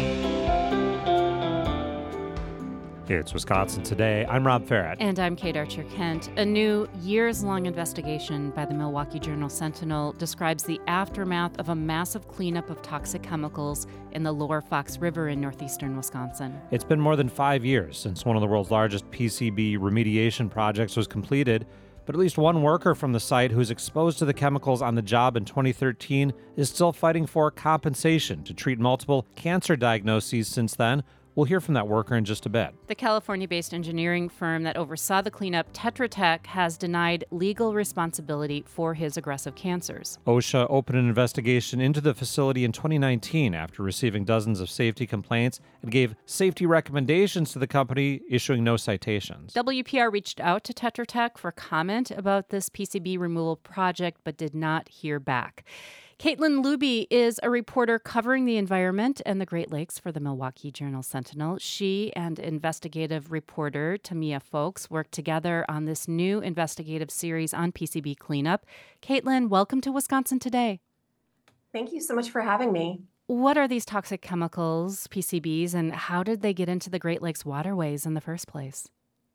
It's Wisconsin Today. I'm Rob Farrett. And I'm Kate Archer-Kent. A new years-long investigation by the Milwaukee Journal-Sentinel describes the aftermath of a massive cleanup of toxic chemicals in the Lower Fox River in northeastern Wisconsin. It's been more than 5 years since one of the world's largest PCB remediation projects was completed, but at least one worker from the site who was exposed to the chemicals on the job in 2013 is still fighting for compensation to treat multiple cancer diagnoses since then. We'll hear from that worker in just a bit. The California-based engineering firm that oversaw the cleanup, Tetra Tech, has denied legal responsibility for his aggressive cancers. OSHA opened an investigation into the facility in 2019 after receiving dozens of safety complaints and gave safety recommendations to the company, issuing no citations. WPR reached out to Tetra Tech for comment about this PCB removal project, but did not hear back. Caitlin Luby is a reporter covering the environment and the Great Lakes for the Milwaukee Journal-Sentinel. She and investigative reporter Tamia Folks worked together on this new investigative series on PCB cleanup. Caitlin, welcome to Wisconsin Today. Thank you so much for having me. What are these toxic chemicals, PCBs, and how did they get into the Great Lakes waterways in the first place?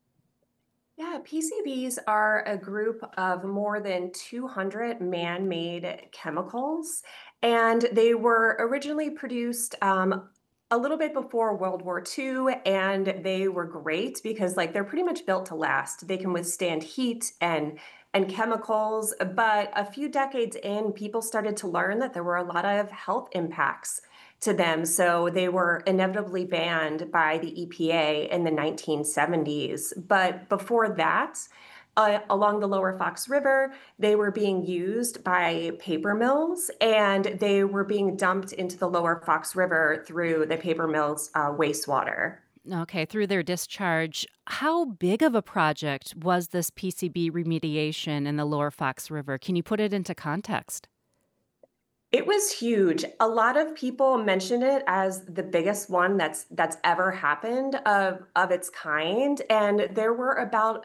Yeah, PCBs are a group of more than 200 man-made chemicals, and they were originally produced a little bit before World War II, and they were great because they're pretty much built to last. They can withstand heat and chemicals, but a few decades in, people started to learn that there were a lot of health impacts to them. So they were inevitably banned by the EPA in the 1970s. But before that, along the Lower Fox River, they were being used by paper mills, and they were being dumped into the Lower Fox River through the paper mills' wastewater. Okay, through their discharge. How big of a project was this PCB remediation in the Lower Fox River? Can you put it into context? It was huge. A lot of people mentioned it as the biggest one that's ever happened of its kind. And there were about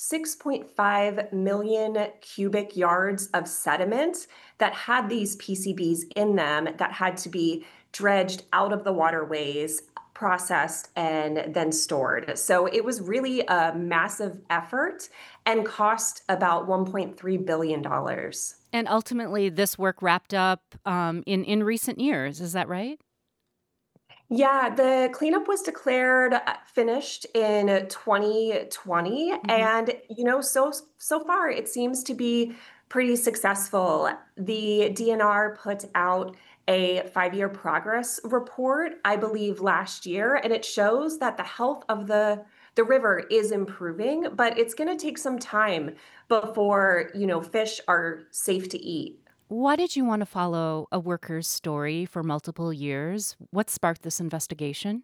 6.5 million cubic yards of sediment that had these PCBs in them that had to be dredged out of the waterways, processed, and then stored. So it was really a massive effort and cost about $1.3 billion. And ultimately, this work wrapped up in recent years. Is that right? Yeah, the cleanup was declared finished in 2020. Mm-hmm. And, so far it seems to be pretty successful. The DNR put out a 5-year progress report, I believe, last year, and it shows that the health of the river is improving, but it's going to take some time before, fish are safe to eat. Why did you want to follow a worker's story for multiple years? What sparked this investigation?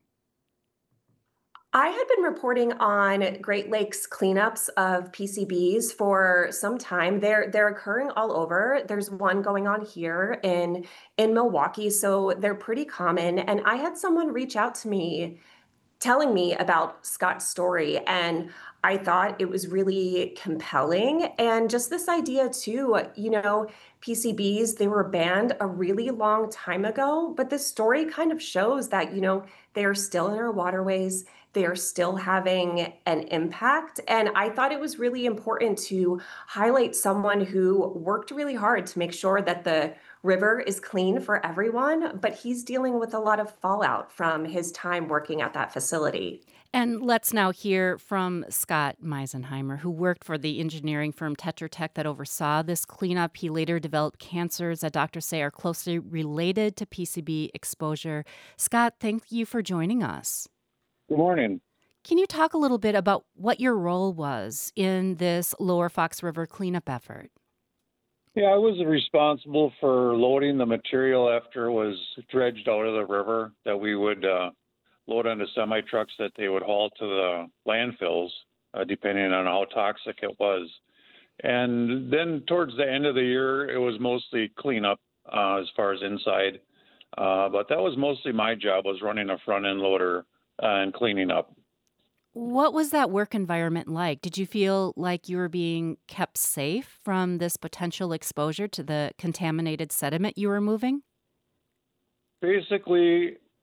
I had been reporting on Great Lakes cleanups of PCBs for some time. They're occurring all over. There's one going on here in Milwaukee, so they're pretty common. And I had someone reach out to me telling me about Scott's story, and I thought it was really compelling. And just this idea too, PCBs, they were banned a really long time ago, but this story kind of shows that, they are still in our waterways. They are still having an impact. And I thought it was really important to highlight someone who worked really hard to make sure that the river is clean for everyone, but he's dealing with a lot of fallout from his time working at that facility. And let's now hear from Scott Meisenheimer, who worked for the engineering firm Tetra Tech that oversaw this cleanup. He later developed cancers that doctors say are closely related to PCB exposure. Scott, thank you for joining us. Good morning. Can you talk a little bit about what your role was in this Lower Fox River cleanup effort? Yeah, I was responsible for loading the material after it was dredged out of the river that we would load onto semi-trucks that they would haul to the landfills, depending on how toxic it was. And then towards the end of the year, it was mostly cleanup as far as inside. But that was mostly my job, was running a front-end loader and cleaning up. What was that work environment like? Did you feel like you were being kept safe from this potential exposure to the contaminated sediment you were moving? Basically,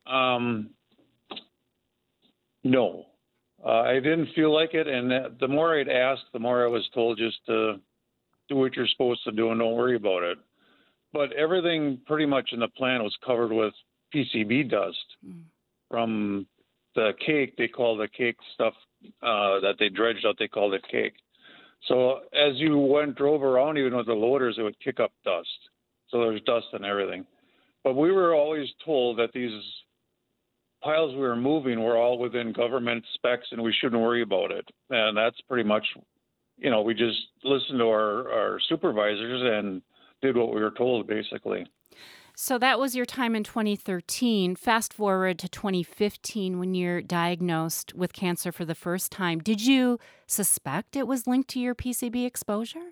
No, I didn't feel like it. And the more I'd asked, the more I was told just to do what you're supposed to do and don't worry about it. But everything pretty much in the plant was covered with PCB dust from the cake. They call the cake stuff that they dredged out, they called it cake. So as you drove around, even with the loaders, it would kick up dust. So there's dust and everything. But we were always told that these piles we were moving were all within government specs and we shouldn't worry about it. And that's pretty much, we just listened to our supervisors and did what we were told, basically. So that was your time in 2013. Fast forward to 2015 when you're diagnosed with cancer for the first time. Did you suspect it was linked to your PCB exposure?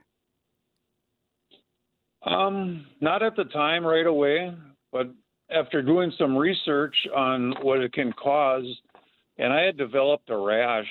Not at the time right away, but after doing some research on what it can cause, and I had developed a rash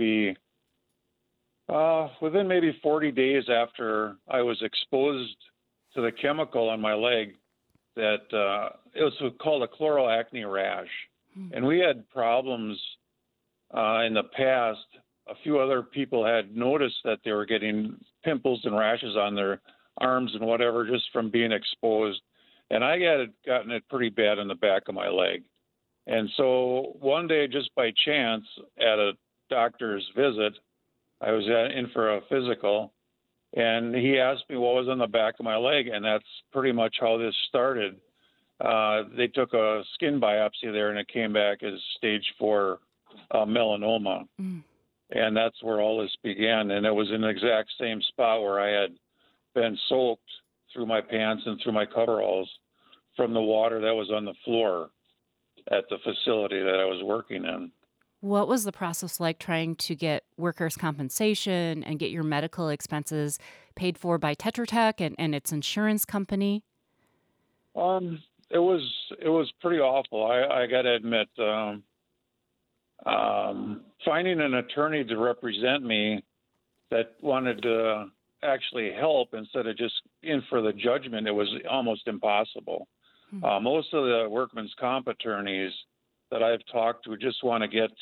within maybe 40 days after I was exposed to the chemical on my leg, that it was called a chloroacne rash. And we had problems in the past. A few other people had noticed that they were getting pimples and rashes on their arms and whatever just from being exposed. And I had gotten it pretty bad in the back of my leg. And so one day, just by chance, at a doctor's visit, I was in for a physical, and he asked me what was on the back of my leg, and that's pretty much how this started. They took a skin biopsy there, and it came back as stage 4 melanoma. And that's where all this began. And it was in the exact same spot where I had been soaked through my pants and through my coveralls from the water that was on the floor at the facility that I was working in. What was the process like trying to get workers' compensation and get your medical expenses paid for by Tetra Tech and its insurance company? It was pretty awful. I got to admit, finding an attorney to represent me that wanted to actually help instead of just in for the judgment, it was almost impossible. Most of the workman's comp attorneys that I've talked to just want to get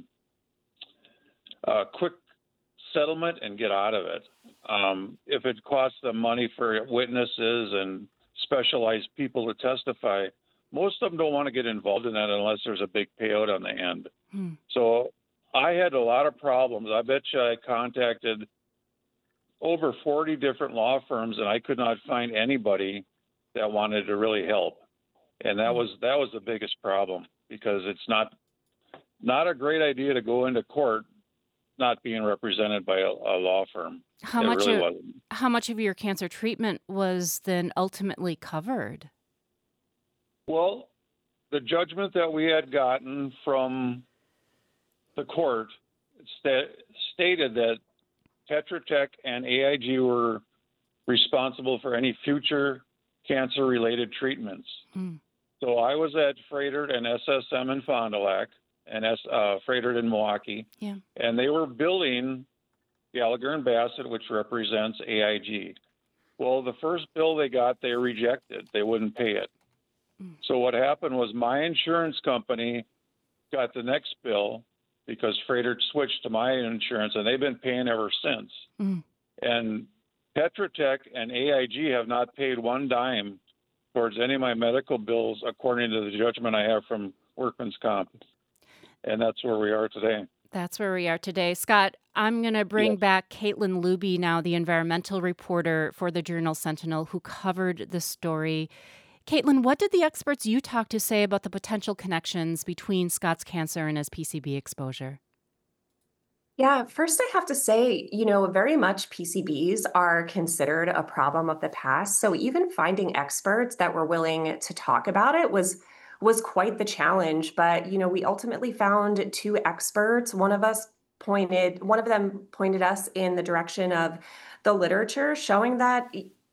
a quick settlement and get out of it. If it costs them money for witnesses and specialized people to testify, most of them don't want to get involved in that unless there's a big payout on the end. So I had a lot of problems. I bet you I contacted over 40 different law firms, and I could not find anybody that wanted to really help. And that was the biggest problem, because it's not a great idea to go into court not being represented by a law firm. How much of your cancer treatment was then ultimately covered? Well, the judgment that we had gotten from the court stated that Tetra Tech and AIG were responsible for any future cancer-related treatments. So I was at Froedtert and SSM in Fond du Lac and Froedtert in Milwaukee, and they were billing Gallagher and Bassett, which represents AIG. Well, the first bill they got, they rejected. They wouldn't pay it. So what happened was my insurance company got the next bill because Froedtert switched to my insurance, and they've been paying ever since. And Tetra Tech and AIG have not paid one dime towards any of my medical bills, according to the judgment I have from Workman's Comp. And that's where we are today. That's where we are today. Scott, I'm going to bring back Caitlin Luby now, the environmental reporter for the Journal Sentinel who covered the story. Caitlin, what did the experts you talked to say about the potential connections between Scott's cancer and his PCB exposure? Yeah, first I have to say, very much PCBs are considered a problem of the past. So even finding experts that were willing to talk about it was quite the challenge. But, we ultimately found 2 experts. One of them pointed us in the direction of the literature showing that,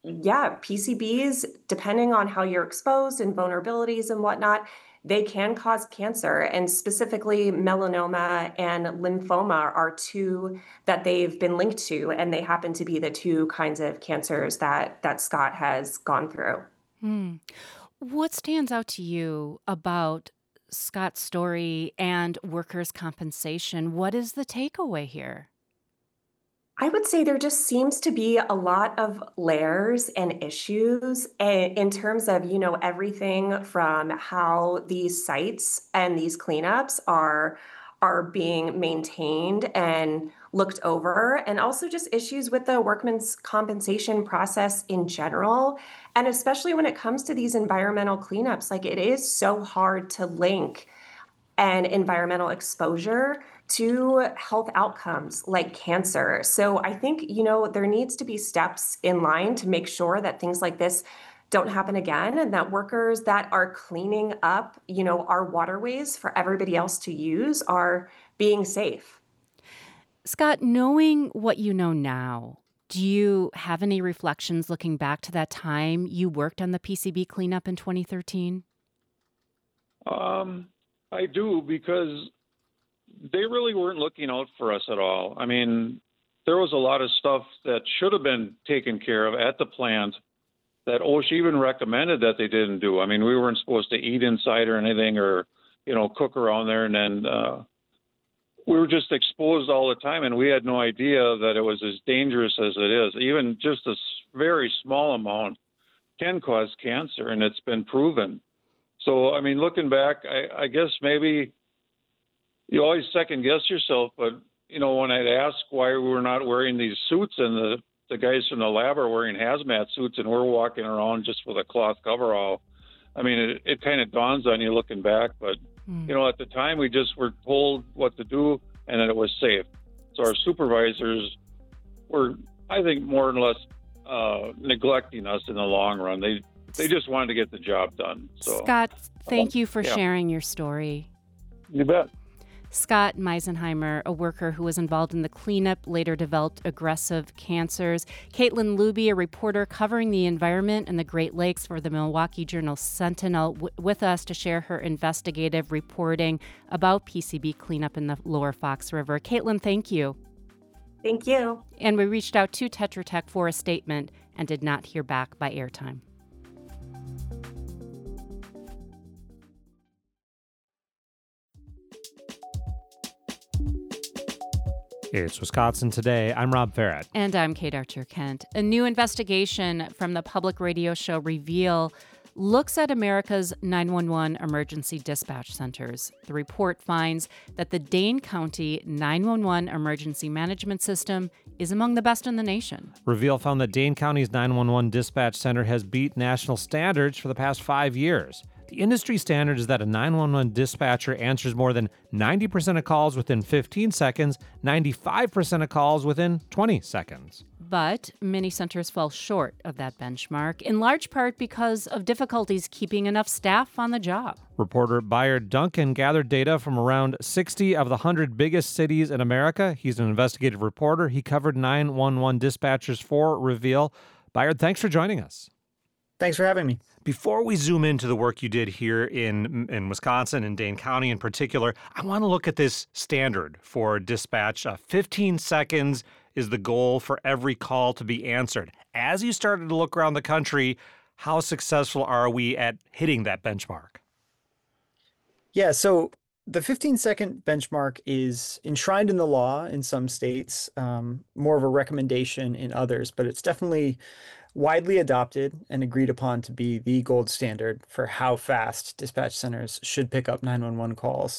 PCBs, depending on how you're exposed and vulnerabilities and whatnot, they can cause cancer, and specifically melanoma and lymphoma are 2 that they've been linked to, and they happen to be the 2 kinds of cancers that Scott has gone through. What stands out to you about Scott's story and workers' compensation. What is the takeaway here? I would say there just seems to be a lot of layers and issues in terms of, everything from how these sites and these cleanups are being maintained and looked over, and also just issues with the workman's compensation process in general. And especially when it comes to these environmental cleanups, like it is so hard to link and environmental exposure to health outcomes like cancer. So I think, there needs to be steps in line to make sure that things like this don't happen again and that workers that are cleaning up, our waterways for everybody else to use are being safe. Scott, knowing what you know now, do you have any reflections looking back to that time you worked on the PCB cleanup in 2013? I do, because they really weren't looking out for us at all. I mean, there was a lot of stuff that should have been taken care of at the plant that OSHA even recommended that they didn't do. I mean, we weren't supposed to eat inside or anything, or, cook around there. And then we were just exposed all the time, and we had no idea that it was as dangerous as it is. Even just a very small amount can cause cancer, and it's been proven. So, I mean, looking back, I guess maybe you always second guess yourself, but, when I'd ask why we were not wearing these suits, and the guys from the lab are wearing hazmat suits and we're walking around just with a cloth coverall, I mean, it kind of dawns on you looking back. But, at the time we just were told what to do and that it was safe. So our supervisors were, I think, more or less neglecting us in the long run. They just wanted to get the job done. So, Scott, thank you for sharing your story. You bet. Scott Meisenheimer, a worker who was involved in the cleanup, later developed aggressive cancers. Caitlin Luby, a reporter covering the environment and the Great Lakes for the Milwaukee Journal-Sentinel, with us to share her investigative reporting about PCB cleanup in the Lower Fox River. Caitlin, thank you. Thank you. And we reached out to Tetra Tech for a statement and did not hear back by airtime. It's Wisconsin Today. I'm Rob Farrett. And I'm Kate Archer-Kent. A new investigation from the public radio show Reveal looks at America's 911 emergency dispatch centers. The report finds that the Dane County 911 emergency management system is among the best in the nation. Reveal found that Dane County's 911 dispatch center has beat national standards for the past 5 years. The industry standard is that a 911 dispatcher answers more than 90% of calls within 15 seconds, 95% of calls within 20 seconds. But many centers fall short of that benchmark, in large part because of difficulties keeping enough staff on the job. Reporter Bayard Duncan gathered data from around 60 of the 100 biggest cities in America. He's an investigative reporter. He covered 911 dispatchers for Reveal. Bayard, thanks for joining us. Thanks for having me. Before we zoom into the work you did here in Wisconsin and Dane County in particular, I want to look at this standard for dispatch. 15 seconds is the goal for every call to be answered. As you started to look around the country, how successful are we at hitting that benchmark? Yeah, so the 15-second benchmark is enshrined in the law in some states, more of a recommendation in others, but it's definitely widely adopted and agreed upon to be the gold standard for how fast dispatch centers should pick up 911 calls.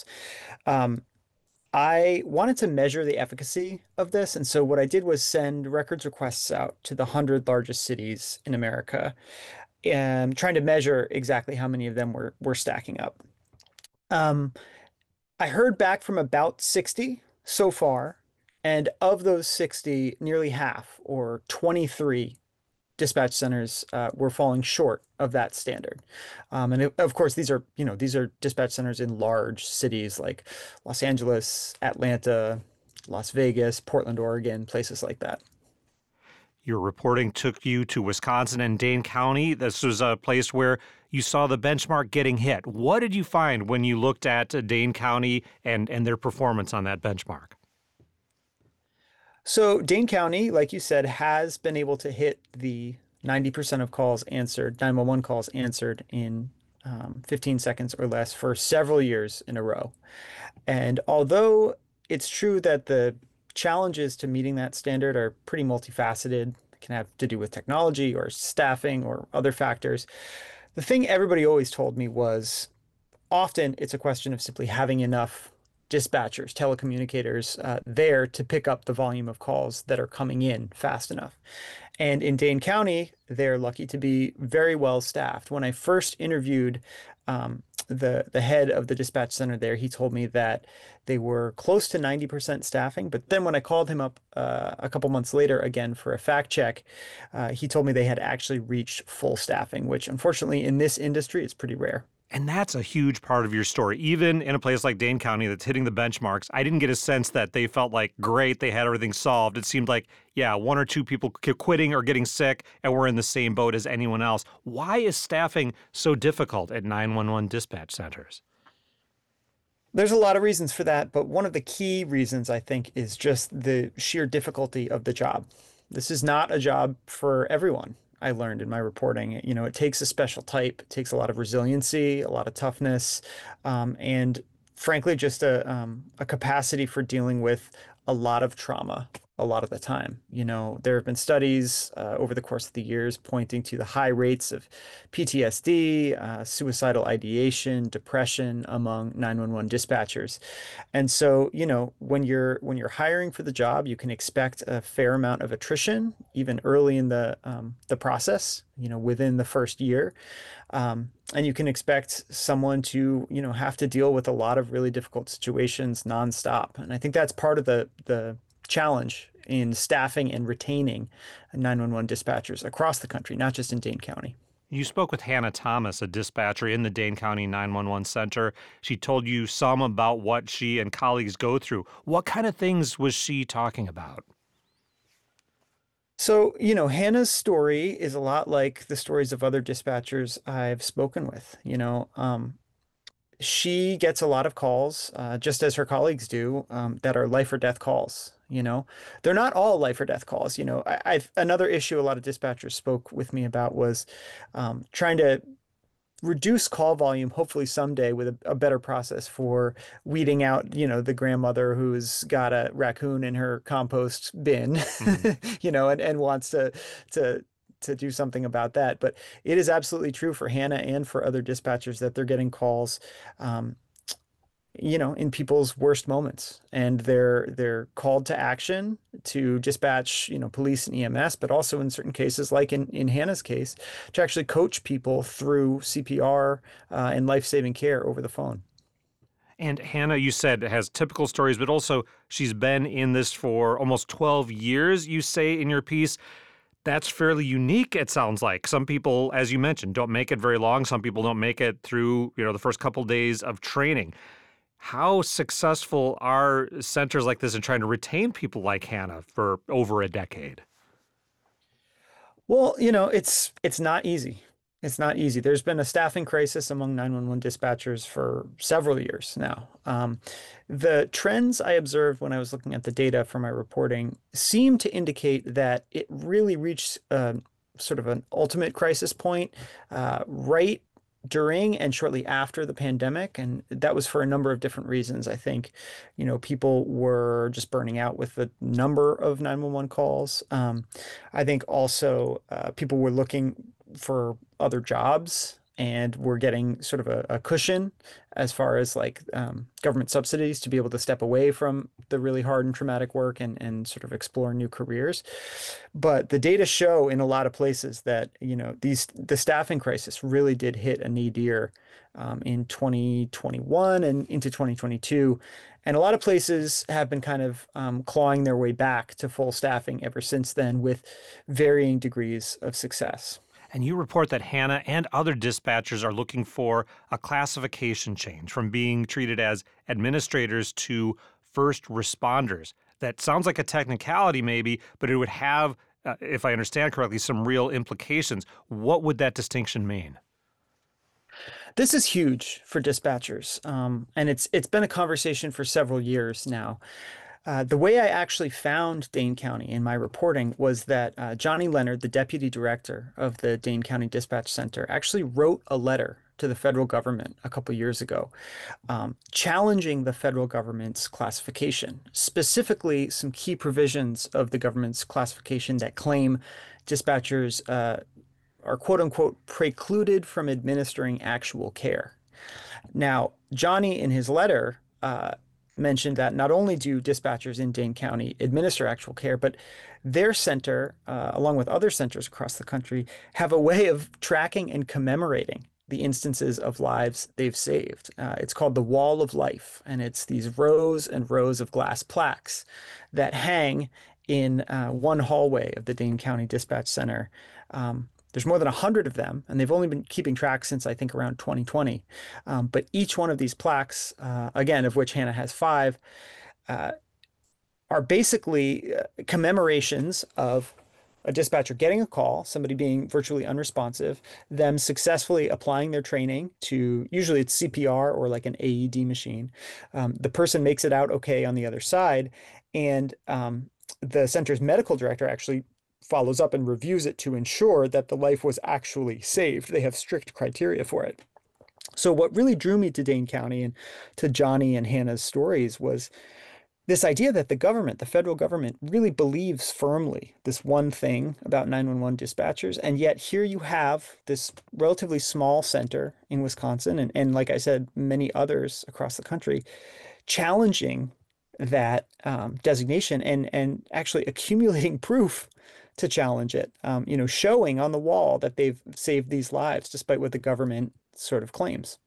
I wanted to measure the efficacy of this, and so what I did was send records requests out to the 100 largest cities in America, and trying to measure exactly how many of them were stacking up. I heard back from about 60 so far, and of those 60, nearly half, or 23 dispatch centers were falling short of that standard. Of course, these are dispatch centers in large cities like Los Angeles, Atlanta, Las Vegas, Portland, Oregon, places like that. Your reporting took you to Wisconsin and Dane County. This was a place where you saw the benchmark getting hit. What did you find when you looked at Dane County and their performance on that benchmark? So Dane County, like you said, has been able to hit the 90% of calls answered, 911 calls answered in 15 seconds or less for several years in a row. And although it's true that the challenges to meeting that standard are pretty multifaceted, it can have to do with technology or staffing or other factors, the thing everybody always told me was often it's a question of simply having enough dispatchers, telecommunicators there to pick up the volume of calls that are coming in fast enough. And in Dane County, they're lucky to be very well staffed. When I first interviewed the head of the dispatch center there, he told me that they were close to 90% staffing. But then when I called him up a couple months later again for a fact check, he told me they had actually reached full staffing, which unfortunately in this industry is pretty rare. And that's a huge part of your story. Even in a place like Dane County that's hitting the benchmarks, I didn't get a sense that they felt like, great, they had everything solved. It seemed like, yeah, one or two people quitting or getting sick, and we're in the same boat as anyone else. Why is staffing so difficult at 911 dispatch centers? There's a lot of reasons for that, but one of the key reasons, I think, is just the sheer difficulty of the job. This is not a job for everyone. I learned in my reporting, it takes a special type, it takes a lot of resiliency, a lot of toughness, and frankly, just a capacity for dealing with a lot of trauma a lot of the time. There have been studies over the course of the years pointing to the high rates of PTSD, suicidal ideation, depression among 911 dispatchers. And so, when you're hiring for the job, you can expect a fair amount of attrition, even early in the process, within the first year. And you can expect someone to, have to deal with a lot of really difficult situations nonstop. And I think that's part of the challenge in staffing and retaining 911 dispatchers across the country, not just in Dane County. You spoke with Hannah Thomas, a dispatcher in the Dane County 911 Center. She told you some about what she and colleagues go through. What kind of things was she talking about? So, Hannah's story is a lot like the stories of other dispatchers I've spoken with. She gets a lot of calls, just as her colleagues do, that are life or death calls. They're not all life or death calls. Another issue a lot of dispatchers spoke with me about was trying to reduce call volume, hopefully someday with a better process for weeding out, the grandmother who's got a raccoon in her compost bin, and wants to do something about that. But it is absolutely true for Hannah and for other dispatchers that they're getting calls, in people's worst moments, and they're called to action to dispatch, police and EMS, but also in certain cases, like in Hannah's case, to actually coach people through CPR and life-saving care over the phone. And Hannah, you said, has typical stories, but also she's been in this for almost 12 years, you say in your piece. That's fairly unique, it sounds like. Some people, as you mentioned, don't make it very long. Some people don't make it through, the first couple days of training. How successful are centers like this in trying to retain people like Hannah for over a decade? Well, it's not easy. It's not easy. There's been a staffing crisis among 911 dispatchers for several years now. The trends I observed when I was looking at the data for my reporting seem to indicate that it really reached sort of an ultimate crisis point right during and shortly after the pandemic. And that was for a number of different reasons. I think, people were just burning out with the number of 911 calls. I think also people were looking for other jobs and were getting sort of a cushion as far as government subsidies to be able to step away from the really hard and traumatic work and sort of explore new careers. But the data show in a lot of places that, the staffing crisis really did hit a nadir in 2021 and into 2022. And a lot of places have been kind of clawing their way back to full staffing ever since then with varying degrees of success. And you report that Hannah and other dispatchers are looking for a classification change from being treated as administrators to first responders. That sounds like a technicality maybe, but it would have, if I understand correctly, some real implications. What would that distinction mean? This is huge for dispatchers, and it's been a conversation for several years now. The way I actually found Dane County in my reporting was that Johnny Leonard, the deputy director of the Dane County Dispatch Center, actually wrote a letter to the federal government a couple years ago, challenging the federal government's classification, specifically some key provisions of the government's classification that claim dispatchers are quote unquote precluded from administering actual care. Now, Johnny, in his letter, mentioned that not only do dispatchers in Dane County administer actual care, but their center, along with other centers across the country, have a way of tracking and commemorating the instances of lives they've saved. It's called the Wall of Life, and it's these rows and rows of glass plaques that hang in one hallway of the Dane County Dispatch Center. There's more than 100 of them, and they've only been keeping track since I think around 2020. But each one of these plaques, again, of which Hannah has 5, are basically commemorations of a dispatcher getting a call, somebody being virtually unresponsive, them successfully applying their training to, usually it's CPR or like an AED machine. The person makes it out okay on the other side, and the center's medical director actually follows up and reviews it to ensure that the life was actually saved. They have strict criteria for it. So what really drew me to Dane County and to Johnny and Hannah's stories was this idea that the government, the federal government, really believes firmly this one thing about 911 dispatchers. And yet here you have this relatively small center in Wisconsin, and like I said, many others across the country, challenging that designation and actually accumulating proof to challenge it, showing on the wall that they've saved these lives, despite what the government sort of claims.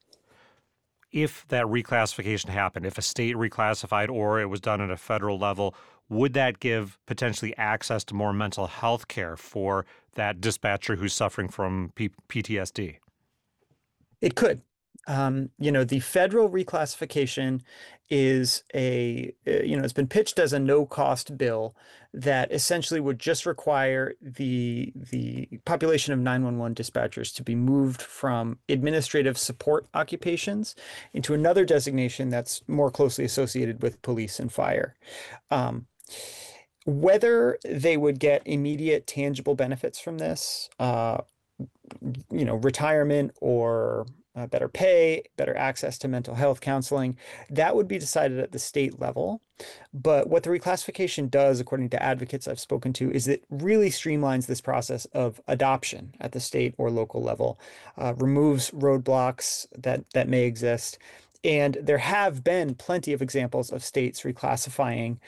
If that reclassification happened, if a state reclassified or it was done at a federal level, would that give potentially access to more mental health care for that dispatcher who's suffering from PTSD? It could. The federal reclassification is it's been pitched as a no-cost bill that essentially would just require the population of 911 dispatchers to be moved from administrative support occupations into another designation that's more closely associated with police and fire. Whether they would get immediate tangible benefits from this, retirement or better pay, better access to mental health counseling, that would be decided at the state level. But what the reclassification does, according to advocates I've spoken to, is it really streamlines this process of adoption at the state or local level, removes roadblocks that may exist. And there have been plenty of examples of states reclassifying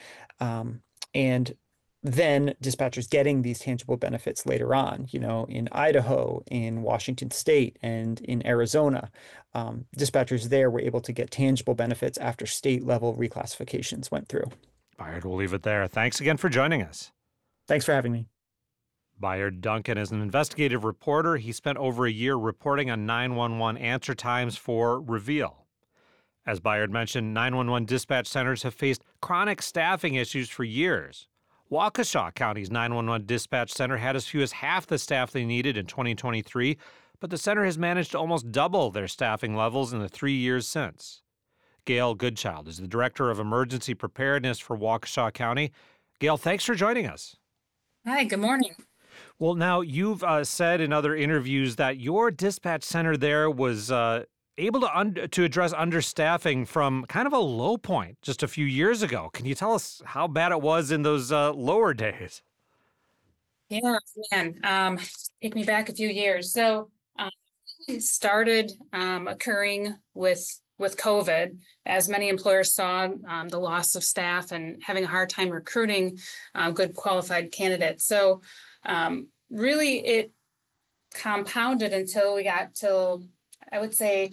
and then dispatchers getting these tangible benefits later on, in Idaho, in Washington State, and in Arizona. Dispatchers there were able to get tangible benefits after state level reclassifications went through. Bayard, we'll leave it there. Thanks again for joining us. Thanks for having me. Bayard Duncan is an investigative reporter. He spent over a year reporting on 911 answer times for Reveal. As Bayard mentioned, 911 dispatch centers have faced chronic staffing issues for years. Waukesha County's 911 dispatch center had as few as half the staff they needed in 2023, but the center has managed to almost double their staffing levels in the 3 years since. Gail Goodchild is the Director of Emergency Preparedness for Waukesha County. Gail, thanks for joining us. Hi, good morning. Well, now, you've said in other interviews that your dispatch center there was able to address understaffing from kind of a low point just a few years ago. Can you tell us how bad it was in those lower days? Yeah, man. Take me back a few years. So it started occurring with COVID, as many employers saw the loss of staff and having a hard time recruiting good qualified candidates. So really it compounded until we got till, I would say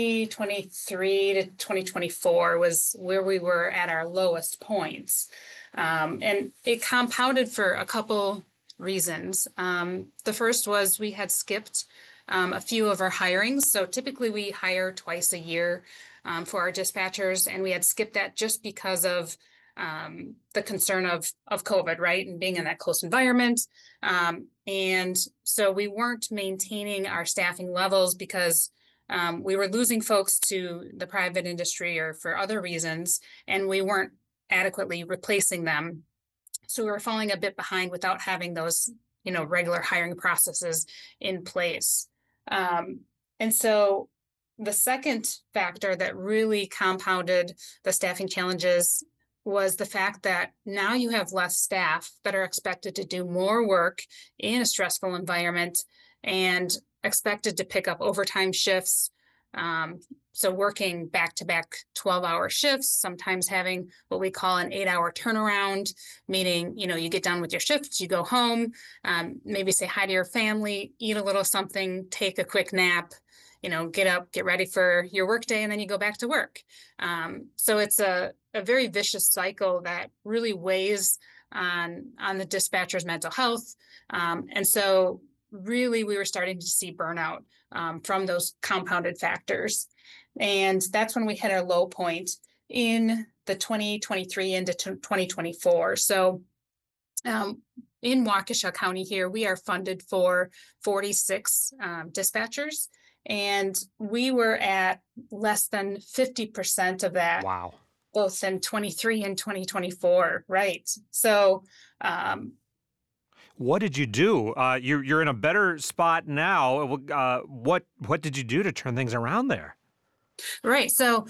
2023 to 2024 was where we were at our lowest points. And it compounded for a couple reasons. The first was we had skipped a few of our hirings. So typically we hire twice a year for our dispatchers, and we had skipped that just because of the concern of COVID, right? And being in that close environment. And so we weren't maintaining our staffing levels because we were losing folks to the private industry or for other reasons, and we weren't adequately replacing them. So we were falling a bit behind without having those, regular hiring processes in place. And so the second factor that really compounded the staffing challenges was the fact that now you have less staff that are expected to do more work in a stressful environment and expected to pick up overtime shifts. So working back-to-back 12-hour shifts, sometimes having what we call an 8-hour turnaround, meaning, you get done with your shifts, you go home, maybe say hi to your family, eat a little something, take a quick nap, get up, get ready for your workday, and then you go back to work. So it's a very vicious cycle that really weighs on the dispatcher's mental health. And so really we were starting to see burnout from those compounded factors. And that's when we hit our low point in the 2023 into 2024. So in Waukesha County here, we are funded for 46 dispatchers, and we were at less than 50% of that. Wow. Both in 23 and 2024, right? So what did you do? You're in a better spot now. What did you do to turn things around there? Right. So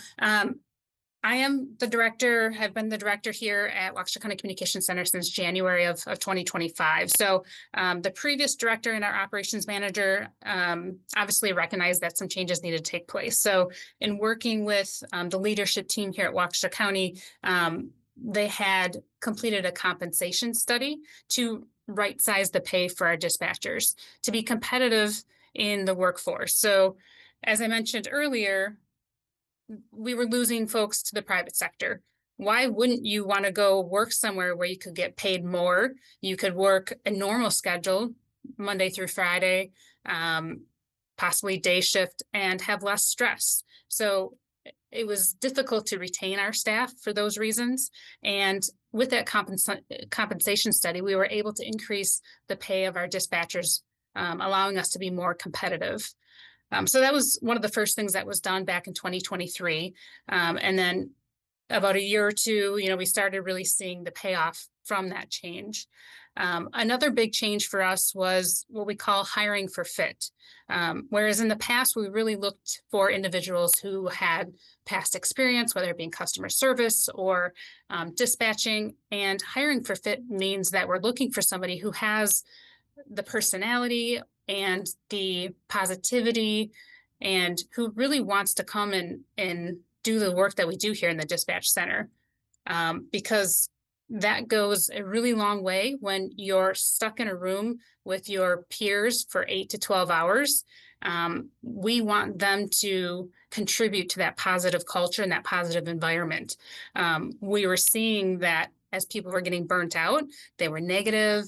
I am the director, have been the director here at Waukesha County Communication Center since January of 2025. So the previous director and our operations manager obviously recognized that some changes needed to take place. So in working with the leadership team here at Waukesha County, they had completed a compensation study to right-size the pay for our dispatchers to be competitive in the workforce. So as I mentioned earlier, we were losing folks to the private sector. Why wouldn't you want to go work somewhere where you could get paid more? You could work a normal schedule, Monday through Friday, possibly day shift, and have less stress. So it was difficult to retain our staff for those reasons. And with that compensation study, we were able to increase the pay of our dispatchers, allowing us to be more competitive. So that was one of the first things that was done back in 2023. And then about a year or two, we started really seeing the payoff from that change. Another big change for us was what we call hiring for fit. Whereas in the past, we really looked for individuals who had past experience, whether it be in customer service or dispatching. And hiring for fit means that we're looking for somebody who has the personality and the positivity and who really wants to come and do the work that we do here in the dispatch center. Because that goes a really long way when you're stuck in a room with your peers for 8 to 12 hours. We want them to contribute to that positive culture and that positive environment. We were seeing that as people were getting burnt out, they were negative,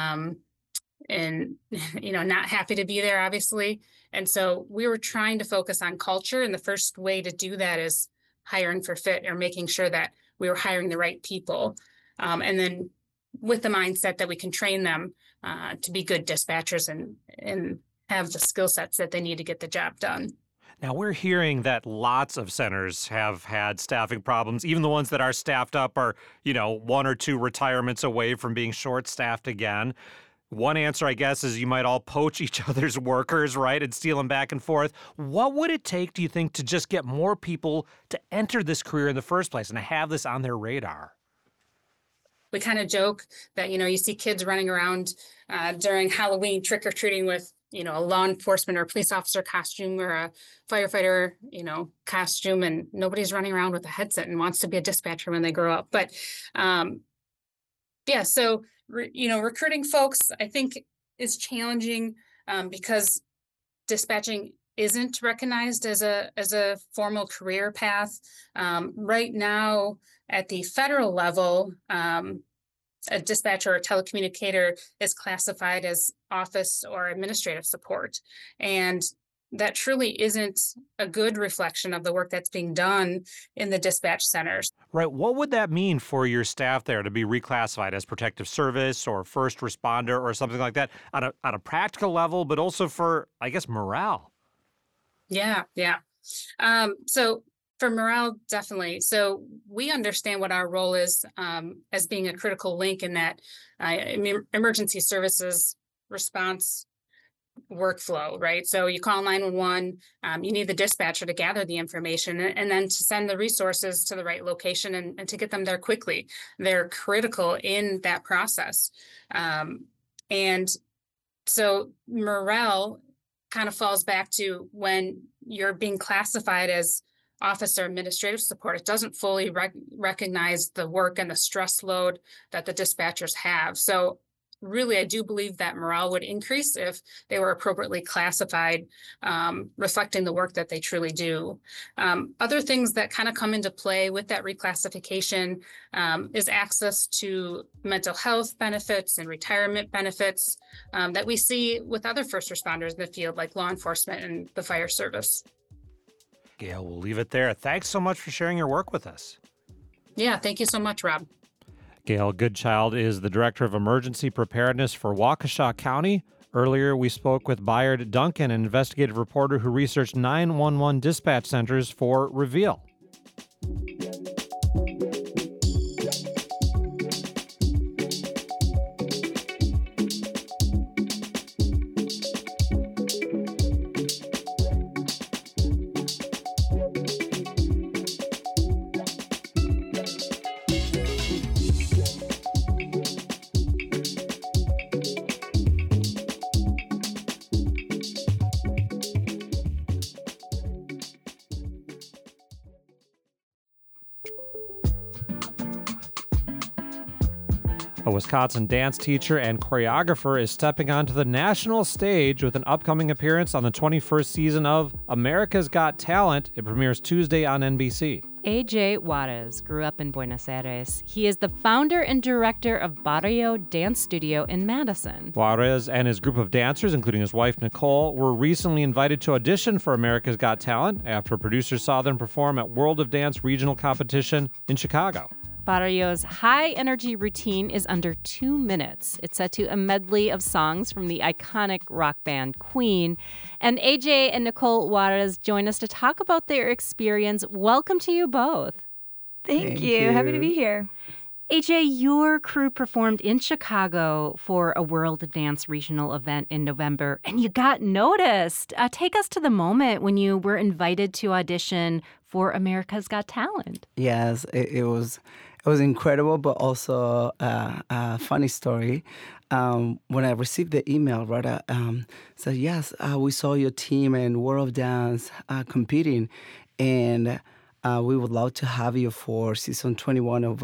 and not happy to be there, obviously. And so we were trying to focus on culture, and the first way to do that is hiring for fit, or making sure that we were hiring the right people. And then with the mindset that we can train them to be good dispatchers and have the skill sets that they need to get the job done. Now, we're hearing that lots of centers have had staffing problems. Even the ones that are staffed up are, 1 or 2 retirements away from being short-staffed again. One answer, I guess, is you might all poach each other's workers, right, and steal them back and forth. What would it take, do you think, to just get more people to enter this career in the first place and to have this on their radar? We kind of joke that, you see kids running around during Halloween trick-or-treating with, a law enforcement or police officer costume or a firefighter, costume, and nobody's running around with a headset and wants to be a dispatcher when they grow up. But so recruiting folks, I think, is challenging because dispatching isn't recognized as a formal career path. Right now, at the federal level, a dispatcher or telecommunicator is classified as office or administrative support. And that truly isn't a good reflection of the work that's being done in the dispatch centers. Right. What would that mean for your staff there to be reclassified as protective service or first responder or something like that on a practical level, but also for, I guess, morale? Yeah. So for morale, definitely. So we understand what our role is as being a critical link in that emergency services response workflow, right? So you call 911, you need the dispatcher to gather the information and then to send the resources to the right location and to get them there quickly. They're critical in that process. And so morale kind of falls back to when you're being classified as officer administrative support. It doesn't fully recognize the work and the stress load that the dispatchers have. So really, I do believe that morale would increase if they were appropriately classified, reflecting the work that they truly do. Other things that kind of come into play with that reclassification is access to mental health benefits and retirement benefits that we see with other first responders in the field, like law enforcement and the fire service. Gail, we'll leave it there. Thanks so much for sharing your work with us. Yeah, thank you so much, Rob. Gail Goodchild is the Director of Emergency Preparedness for Waukesha County. Earlier, we spoke with Bayard Duncan, an investigative reporter who researched 911 dispatch centers for Reveal. A Wisconsin dance teacher and choreographer is stepping onto the national stage with an upcoming appearance on the 21st season of America's Got Talent. It premieres Tuesday on NBC. AJ Juarez grew up in Buenos Aires. He is the founder and director of Barrio Dance Studio in Madison. Juarez and his group of dancers, including his wife Nicole, were recently invited to audition for America's Got Talent after producers saw them perform at World of Dance regional competition in Chicago. Barrio's high-energy routine is under 2 minutes. It's set to a medley of songs from the iconic rock band Queen. And AJ and Nicole Juarez join us to talk about their experience. Welcome to you both. Thank you. Happy to be here. AJ, your crew performed in Chicago for a World Dance regional event in November, and you got noticed. Take us to the moment when you were invited to audition for America's Got Talent. Yes, it was incredible, but also a funny story. When I received the email, Rhoda said, yes, we saw your team in World of Dance competing, and we would love to have you for season 21 of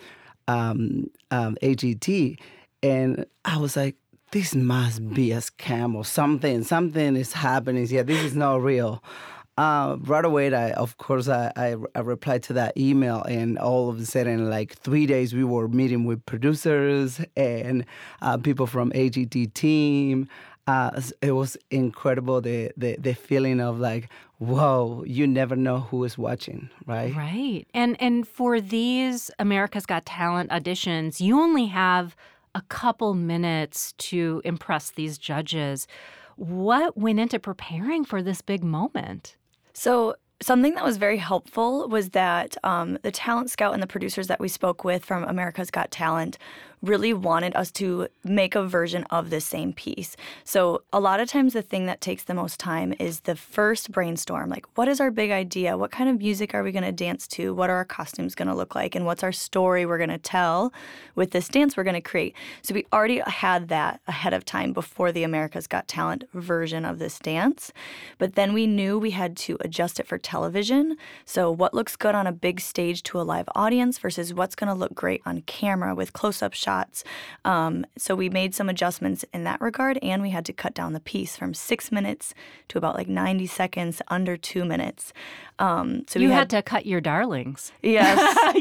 AGT. And I was like, this must be a scam or something. Something is happening. Yeah, this is not real. Right away, I replied to that email, and all of a sudden, like 3 days, we were meeting with producers and people from AGT team. It was incredible, the feeling of like, whoa, you never know who is watching, right? Right. And for these America's Got Talent auditions, you only have a couple minutes to impress these judges. What went into preparing for this big moment? So something that was very helpful was that the talent scout and the producers that we spoke with from America's Got Talent really wanted us to make a version of the same piece. So a lot of times the thing that takes the most time is the first brainstorm. Like, what is our big idea? What kind of music are we going to dance to? What are our costumes going to look like? And what's our story we're going to tell with this dance we're going to create? So we already had that ahead of time before the America's Got Talent version of this dance. But then we knew we had to adjust it for television. So what looks good on a big stage to a live audience versus what's going to look great on camera with close-up shots. So we made some adjustments in that regard, and we had to cut down the piece from 6 minutes to about like 90 seconds, under 2 minutes. So you had to cut your darlings. Yes.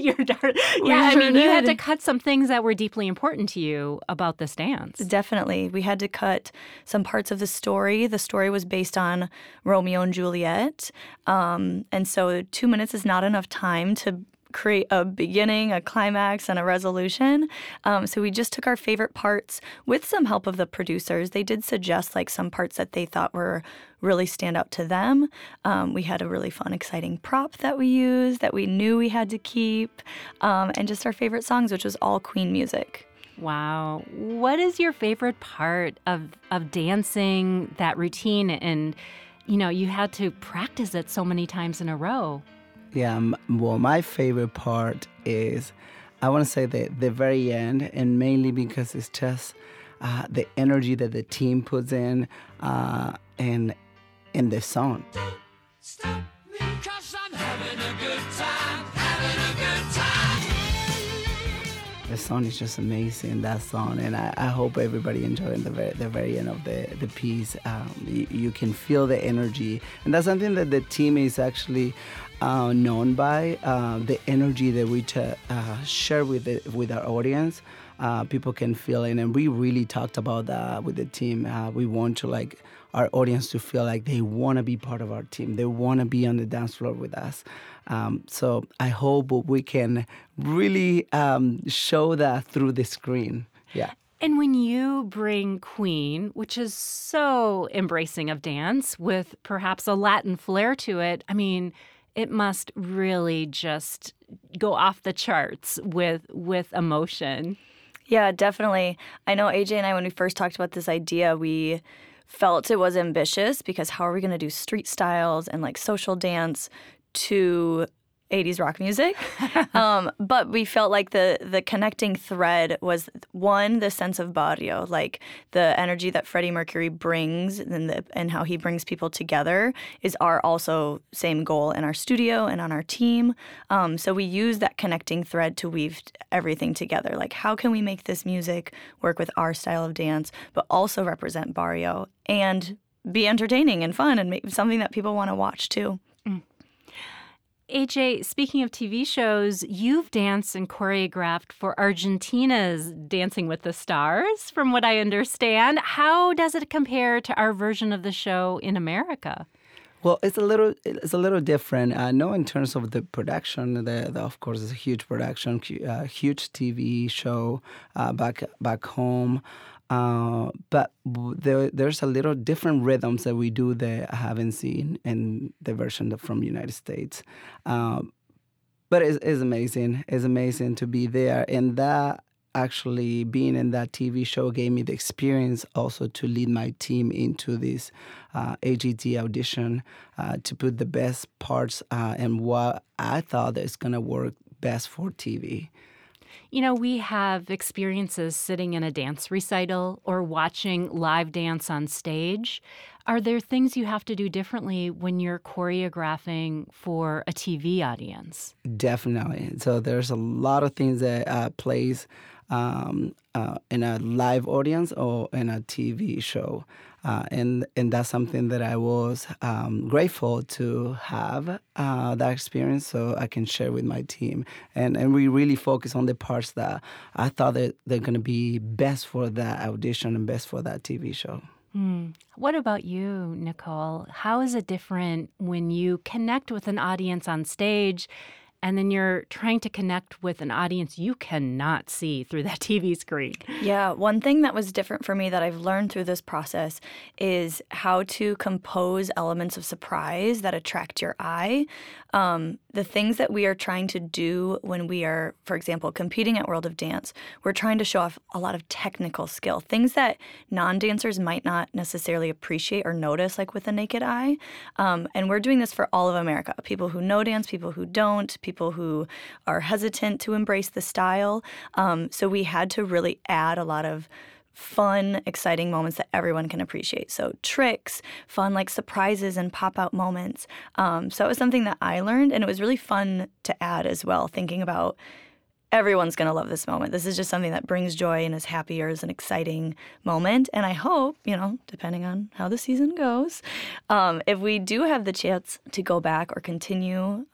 You had to cut some things that were deeply important to you about this dance. Definitely. We had to cut some parts of the story. The story was based on Romeo and Juliet. And so 2 minutes is not enough time to create a beginning, a climax, and a resolution. So we just took our favorite parts with some help of the producers. They did suggest like some parts that they thought were really stand out to them. We had a really fun, exciting prop that we used that we knew we had to keep, and just our favorite songs, which was all Queen music. Wow. What is your favorite part of dancing, that routine? And, you had to practice it so many times in a row. Yeah, well, my favorite part is, I want to say the very end, and mainly because it's just the energy that the team puts in and in the song. Don't stop me, 'cause I'm having a good time, having a good time. The song is just amazing, that song, and I hope everybody enjoyed the very end of the piece. You can feel the energy, and that's something that the team is actually known by, the energy that we share with our audience. People can feel it, and we really talked about that with the team. We want to our audience to feel like they want to be part of our team. They want to be on the dance floor with us. So I hope we can really show that through the screen. Yeah. And when you bring Queen, which is so embracing of dance with perhaps a Latin flair to it, I mean, it must really just go off the charts with emotion. Yeah, definitely. I know AJ and I, when we first talked about this idea, we felt it was ambitious because how are we going to do street styles and social dance to 80s rock music? But we felt like the connecting thread was, one, the sense of barrio, like the energy that Freddie Mercury brings and how he brings people together is our also same goal in our studio and on our team. So we use that connecting thread to weave everything together. Like, how can we make this music work with our style of dance, but also represent barrio and be entertaining and fun and make something that people want to watch too. AJ, speaking of TV shows, you've danced and choreographed for Argentina's Dancing with the Stars, from what I understand. How does it compare to our version of the show in America? Well, it's a little different. No, in terms of the production, of course, it's a huge production, huge TV show back home. But there's a little different rhythms that we do that I haven't seen in the version from the United States. But it's amazing. It's amazing to be there. And that actually being in that TV show gave me the experience also to lead my team into this AGT audition to put the best parts and what I thought is going to work best for TV. We have experiences sitting in a dance recital or watching live dance on stage. Are there things you have to do differently when you're choreographing for a TV audience? Definitely. So there's a lot of things that plays in a live audience or in a TV show. And that's something that I was grateful to have that experience so I can share with my team. And we really focus on the parts that I thought that they're going to be best for that audition and best for that TV show. What about you, Nicole? How is it different when you connect with an audience on stage and then you're trying to connect with an audience you cannot see through that TV screen? Yeah, one thing that was different for me that I've learned through this process is how to compose elements of surprise that attract your eye. The things that we are trying to do when we are, for example, competing at World of Dance, we're trying to show off a lot of technical skill, things that non-dancers might not necessarily appreciate or notice, like with the naked eye. And we're doing this for all of America, people who know dance, people who don't, people who are hesitant to embrace the style. So we had to really add a lot of fun, exciting moments that everyone can appreciate. So tricks, fun surprises and pop-out moments. So it was something that I learned, and it was really fun to add as well, thinking about everyone's going to love this moment. This is just something that brings joy and is happy or is an exciting moment. And I hope, depending on how the season goes, if we do have the chance to go back or continue,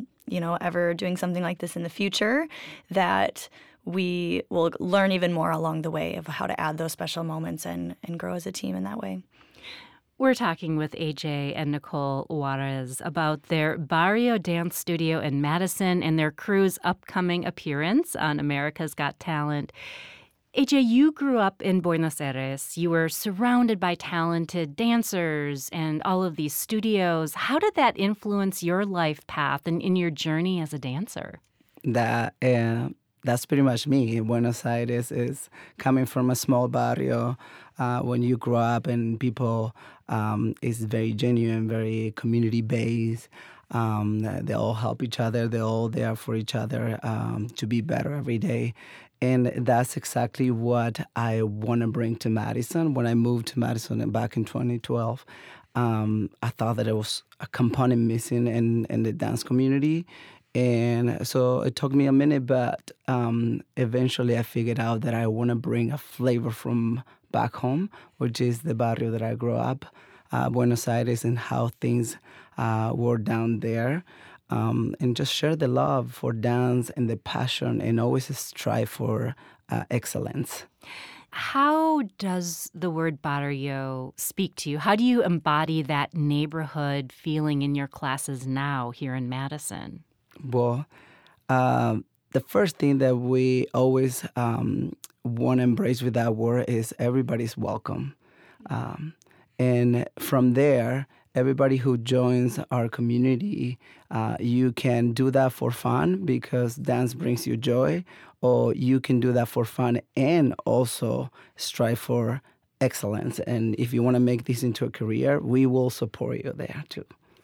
ever doing something like this in the future, that we will learn even more along the way of how to add those special moments and grow as a team in that way. We're talking with AJ and Nicole Juarez about their Barrio Dance Studio in Madison and their crew's upcoming appearance on America's Got Talent. AJ, you grew up in Buenos Aires. You were surrounded by talented dancers and all of these studios. How did that influence your life path and in your journey as a dancer? That that's pretty much me. Buenos Aires is coming from a small barrio. When you grow up and people is very genuine, very community based. They all help each other. They're all there for each other to be better every day. And that's exactly what I want to bring to Madison. When I moved to Madison back in 2012, I thought that there was a component missing in the dance community. And so it took me a minute, but eventually I figured out that I want to bring a flavor from back home, which is the barrio that I grew up, Buenos Aires, and how things were down there. And just share the love for dance and the passion and always strive for excellence. How does the word barrio speak to you? How do you embody that neighborhood feeling in your classes now here in Madison? Well, the first thing that we always want to embrace with that word is everybody's welcome. And from there, everybody who joins our community, you can do that for fun because dance brings you joy, or you can do that for fun and also strive for excellence. And if you want to make this into a career, we will support you there too.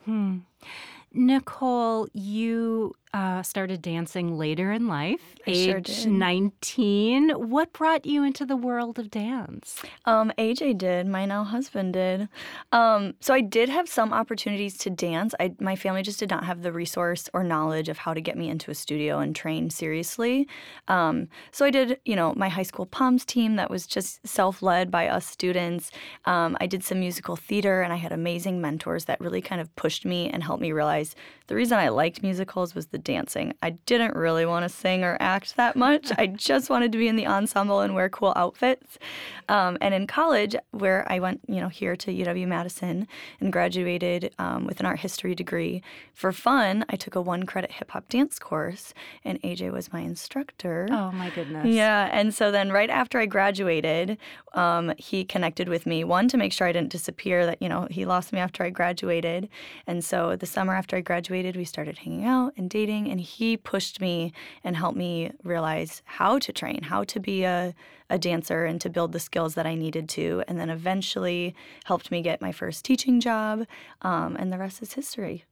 Nicole, you started dancing later in life, age 19. What brought you into the world of dance? AJ did. My now husband did. So I did have some opportunities to dance. My family just did not have the resource or knowledge of how to get me into a studio and train seriously. So I did, my high school POMS team that was just self-led by us students. I did some musical theater, and I had amazing mentors that really kind of pushed me and helped me realize the reason I liked musicals was the dancing. I didn't really want to sing or act that much. I just wanted to be in the ensemble and wear cool outfits. And in college, where I went, here to UW-Madison and graduated with an art history degree, for fun, I took a 1-credit hip-hop dance course, and AJ was my instructor. Oh, my goodness. Yeah, and so then right after I graduated, he connected with me, one, to make sure I didn't disappear, that, he lost me after I graduated. And so the summer after I graduated, we started hanging out and dating, and he pushed me and helped me realize how to train, how to be a dancer and to build the skills that I needed to, and then eventually helped me get my first teaching job, and the rest is history.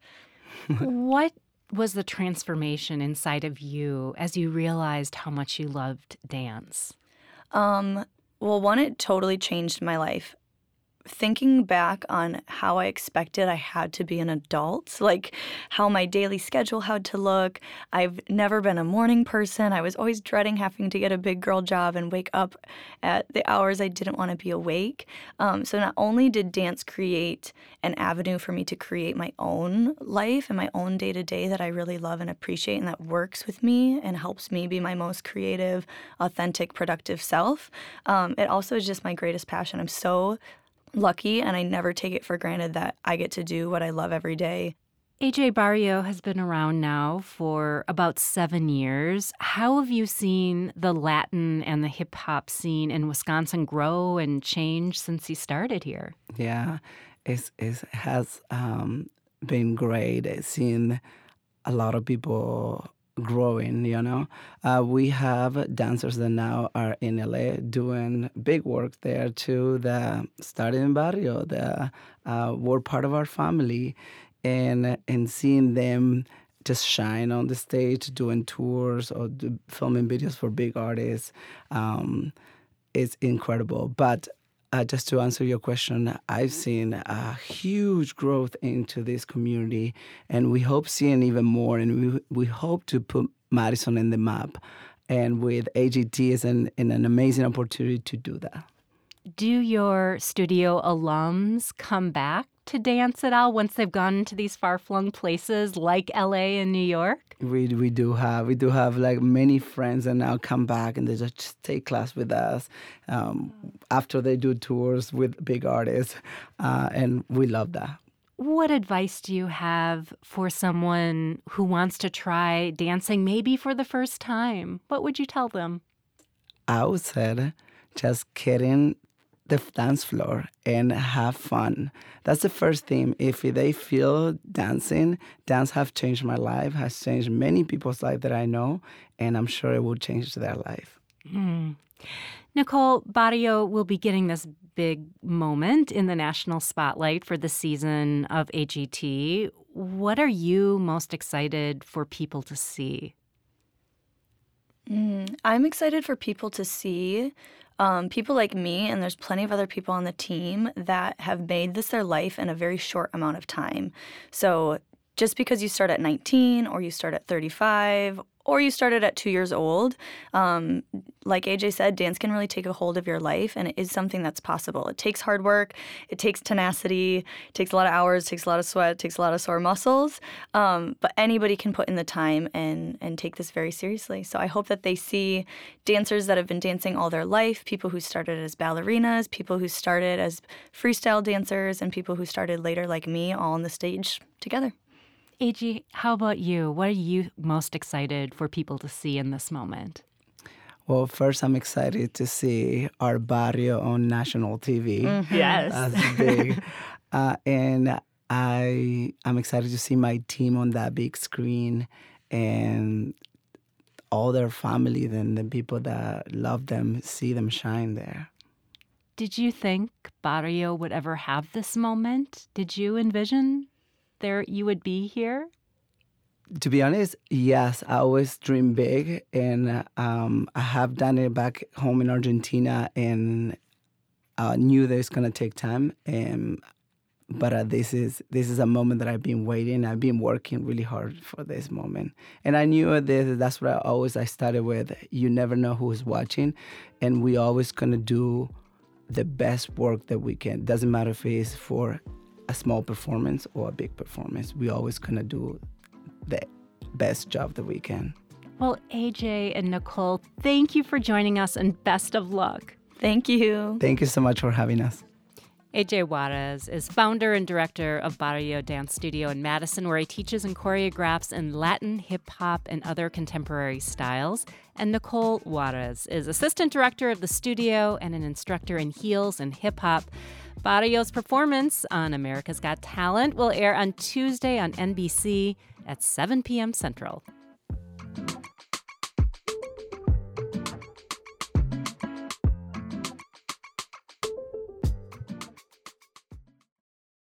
What was the transformation inside of you as you realized how much you loved dance? Well, one, it totally changed my life. Thinking back on how I expected I had to be an adult, like how my daily schedule had to look. I've never been a morning person. I was always dreading having to get a big girl job and wake up at the hours I didn't want to be awake. So not only did dance create an avenue for me to create my own life and my own day-to-day that I really love and appreciate and that works with me and helps me be my most creative, authentic, productive self, it also is just my greatest passion. I'm so lucky, and I never take it for granted that I get to do what I love every day. AJ Barrio has been around now for about 7 years. How have you seen the Latin and the hip-hop scene in Wisconsin grow and change since he started here? Yeah, it has been great seeing a lot of people growing, We have dancers that now are in LA doing big work there too, that started in Barrio, that were part of our family, and seeing them just shine on the stage, doing tours or filming videos for big artists is incredible. But just to answer your question, I've seen a huge growth into this community, and we hope seeing even more, and we hope to put Madison in the map. And with AGT is an amazing opportunity to do that. Do your studio alums come back to dance at all once they've gone into these far-flung places like LA and New York? We do have like many friends that now come back and they just take class with us after they do tours with big artists, and we love that. What advice do you have for someone who wants to try dancing maybe for the first time? What would you tell them? I would say just getting the dance floor and have fun. That's the first thing. If they feel dancing, dance have changed my life, has changed many people's life that I know, and I'm sure it will change their life. Nicole, Barrio will be getting this big moment in the national spotlight for the season of AGT. What are you most excited for people to see? I'm excited for people to see people like me, and there's plenty of other people on the team that have made this their life in a very short amount of time. So just because you start at 19 or you start at 35 or you started at 2 years old, like AJ said, dance can really take a hold of your life, and it is something that's possible. It takes hard work, it takes tenacity, it takes a lot of hours, it takes a lot of sweat, it takes a lot of sore muscles, but anybody can put in the time and take this very seriously. So I hope that they see dancers that have been dancing all their life, people who started as ballerinas, people who started as freestyle dancers, and people who started later like me, all on the stage together. AG, how about you? What are you most excited for people to see in this moment? Well, first, I'm excited to see our barrio on national TV. Yes. That's big. And I'm excited to see my team on that big screen and all their family and the people that love them, see them shine there. Did you think Barrio would ever have this moment? Did you envision you would be here? To be honest, yes, I always dream big, and I have done it back home in Argentina, and I knew that it's gonna take time. But this is a moment that I've been waiting. I've been working really hard for this moment, and I knew that's what I started with. You never know who's watching, and we always gonna do the best work that we can. Doesn't matter if it's for a small performance or a big performance. We always gonna do the best job that we can. Well, AJ and Nicole, thank you for joining us and best of luck. Thank you. Thank you so much for having us. AJ Juarez is founder and director of Barrio Dance Studio in Madison, where he teaches and choreographs in Latin, hip-hop, and other contemporary styles. And Nicole Juarez is assistant director of the studio and an instructor in heels and hip-hop. Barrio's performance on America's Got Talent will air on Tuesday on NBC at 7 p.m. Central.